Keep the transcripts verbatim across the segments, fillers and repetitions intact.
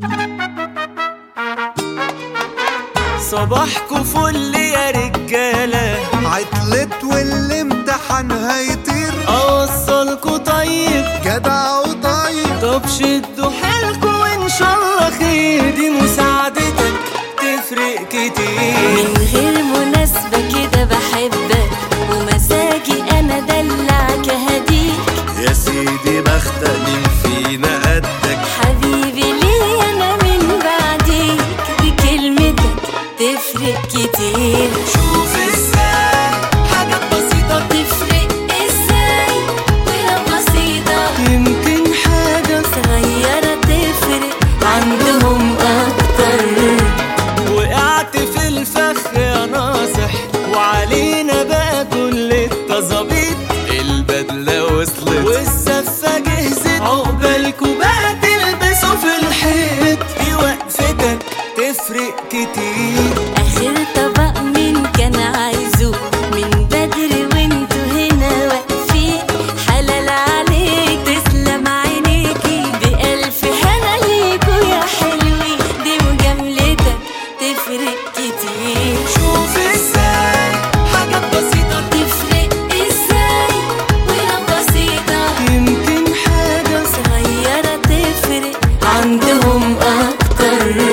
صباحكوا فل يا رجالة، عطلت والامتحان هيطير، اوصلكوا طيب جدع وطيب. طب شدوا حيلكوا وان شاء الله خير، دي مساعدتك تفرق كتير. من غير مناسبة كده بحبك، ومزاجي انا دلعك هديك. يا سيدي بختك مين فينا قدك، حبيبي ليه انا من بعديك، بكلمتك تفرق كتير. شوف ازاي حاجات بسيطة تفرق ازاي ولو بسيطة، يمكن حاجة صغيرة تفرق عندهم اكتر. وقعت في الفخ يا ناصح، وعلينا بقى كل التظابيط. البدلة وصلت والزفة جهزت، عقبالكوا بقى تلبسوا في الحيط. دي وقفتك تفرق كتير. اخر طبق مين كان عايزه من بدري وانتوا هنا واقفين، حلال عليك تسلم عينيكي، بألف هنا ليكوا يا حلوين. دي مجاملتك تفرق كتير. شوف ازاي حاجات بسيطة تفرق ازاي ولو بسيطة، يمكن حاجة صغيرة تفرق عندهم اكتر.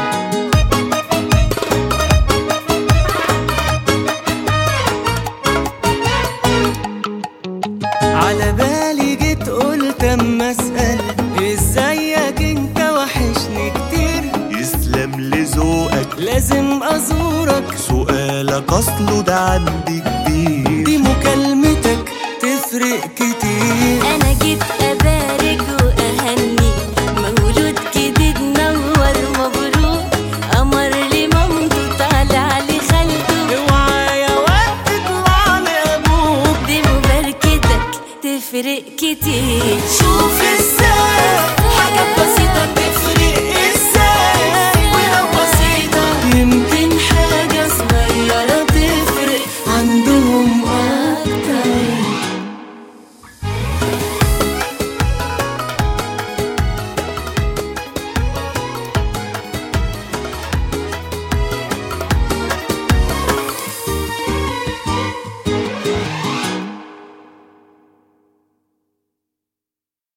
على بالي جيت قلت اما اسأل، ازيك انت وحشني كتير. يسلم لذوقك، لازم ازورك، سؤالك اصله ده عندي كبير. دي مكالمتك تفرق كتير. انا جيت ابارك واهني، مولود جديد نور مبروك، قمر لمامته طالع لخالته، اوعى يا واد تطلع لابوك. دي مباركتك تفرق كتير. شوف ازاي حاجات بسيطة